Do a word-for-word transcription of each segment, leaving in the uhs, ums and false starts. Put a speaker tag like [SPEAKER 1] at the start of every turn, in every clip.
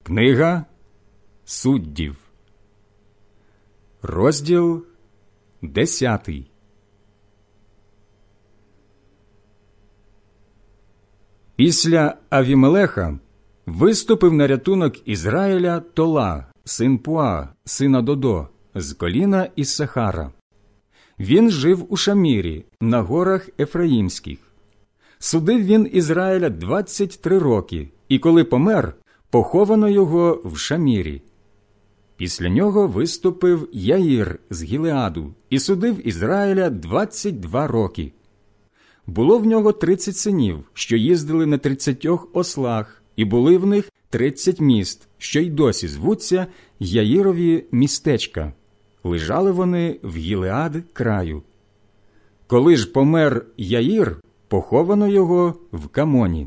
[SPEAKER 1] Книга Суддів, розділ десятий. Після Авімелеха виступив на рятунок Ізраїля Тола, син Пуа, сина Додо, з коліна Іссахара. Він жив у Шамірі, на горах Ефраїмських. Судив він Ізраїля двадцять три роки, і коли помер, поховано його в Шамірі. Після нього виступив Яїр з Гілеаду і судив Ізраїля двадцять два роки. Було в нього тридцять синів, що їздили на тридцятьох ослах, і були в них тридцять міст, що й досі звуться Яїрові містечка. Лежали вони в Гілеад краю. Коли ж помер Яїр, поховано його в Камоні.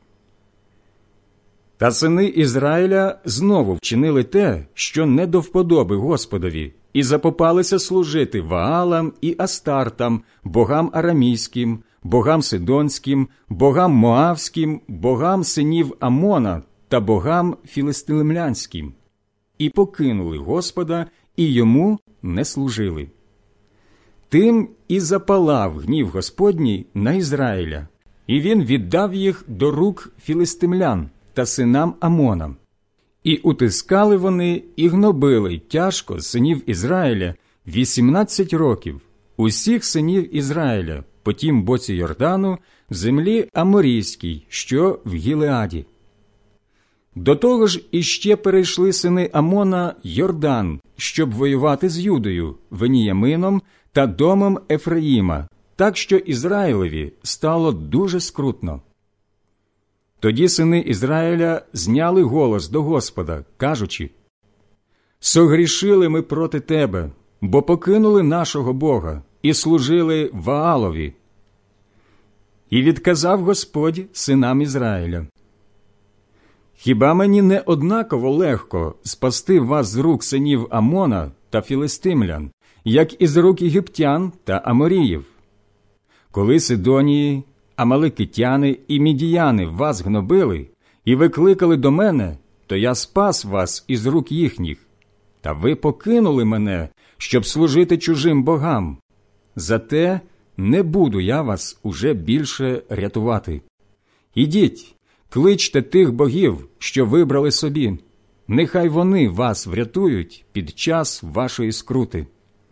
[SPEAKER 1] Та сини Ізраїля знову вчинили те, що не до вподоби Господові, і запопалися служити Ваалам і Астартам, богам арамійським, богам сидонським, богам моавським, богам синів Амона та богам філистимлянським. І покинули Господа, і йому не служили. Тим і запалав гнів Господній на Ізраїля, і він віддав їх до рук філистимлян та синам Амона. І утискали вони і гнобили тяжко синів Ізраїля вісімнадцять років, усіх синів Ізраїля, по тім боці Йордану, в землі Аморійській, що в Гілеаді. До того ж іще перейшли сини Амона Йордан, щоб воювати з Юдою, Веніямином та домом Ефраїма, так що Ізраїлеві стало дуже скрутно. Тоді сини Ізраїля зняли голос до Господа, кажучи: «Согрішили ми проти Тебе, бо покинули нашого Бога і служили Ваалові». І відказав Господь синам Ізраїля: «Хіба мені не однаково легко спасти вас з рук синів Амона та філистимлян, як і з рук єгиптян та аморіїв? Коли Сидонії, амалекитяни і мідіяни вас гнобили і викликали до мене, то я спас вас із рук їхніх. Та ви покинули мене, щоб служити чужим богам. Зате не буду я вас уже більше рятувати. Ідіть, кличте тих богів, що вибрали собі. Нехай вони вас врятують під час вашої скрути».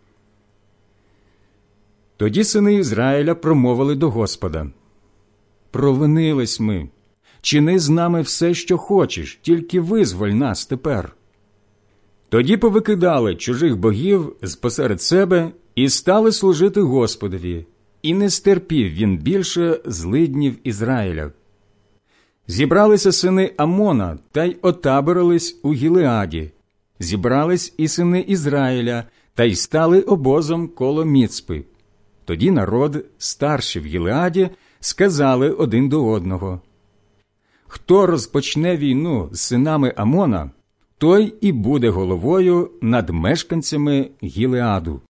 [SPEAKER 1] Тоді сини Ізраїля промовили до Господа: «Провинились ми. Чини з нами все, що хочеш, тільки визволь нас тепер». Тоді повикидали чужих богів з-посеред себе і стали служити Господові, і не стерпів він більше злиднів Ізраїля. Зібралися сини Амона та й отаборились у Гілеаді. Зібрались і сини Ізраїля та й стали обозом коло Міцпи. Тоді народ, старші в Гілеаді, сказали один до одного: «Хто розпочне війну з синами Амона, той і буде головою над мешканцями Гілеаду».